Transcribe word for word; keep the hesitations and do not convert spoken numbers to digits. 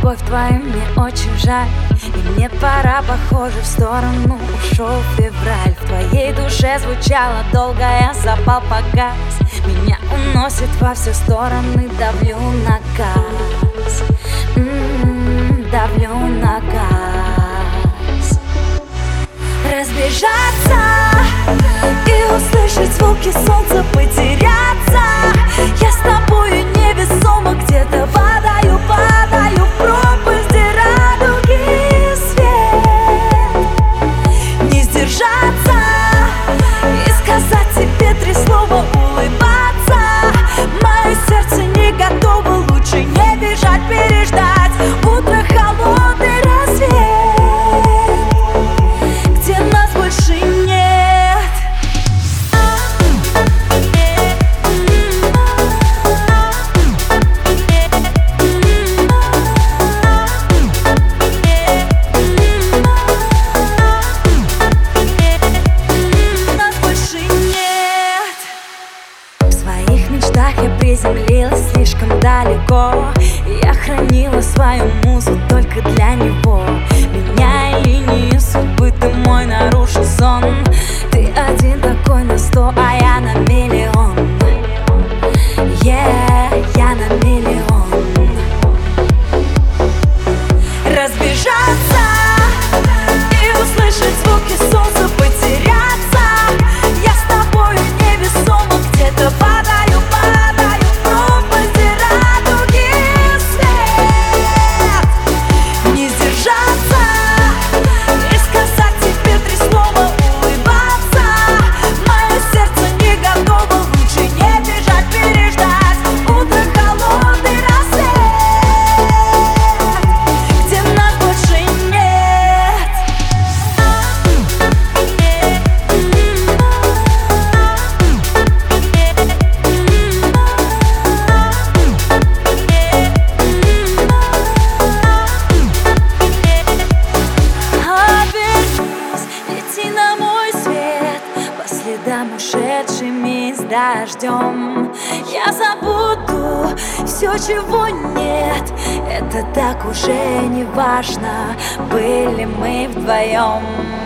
любовь твою мне очень жаль, и мне пора, похоже, в сторону ушел февраль. В твоей душе звучало долго, я запал погас. Меня уносит во все стороны, давлю на газ. М-м-м, давлю на газ. Разбежаться и услышать звуки солнца, потеряться. Я с тобою невесомо где-то падаю, падаю в пропасть, где радуги и свет. Не сдержаться и сказать тебе три слова, улыбаться. Мое сердце не готово, лучше не бежать, переждать утро, холодный рассвет, где нас больше нет. Я приземлилась слишком далеко, и я хранила свою музу только для него. Меняя линии судьбы, ты мой нарушил сон. Ты один такой на сто, а я на миллион. Yeah, я на миллион. Разбежаться и услышать звуки солнца, потеряться. Я с тобою невесомо где-то падаю, падаю в пропасть, где радуги и свет. Не сдержаться и сказать тебе три слова, улыбаться. Мое сердце не готово, лучше не бежать, переждать утро, холодный рассвет, где нас больше нет. Обернись, лети на мой свет, по следам ушедшими с дождем. Я забуду все, чего нет, это так уже не важно. Были мы вдвоем.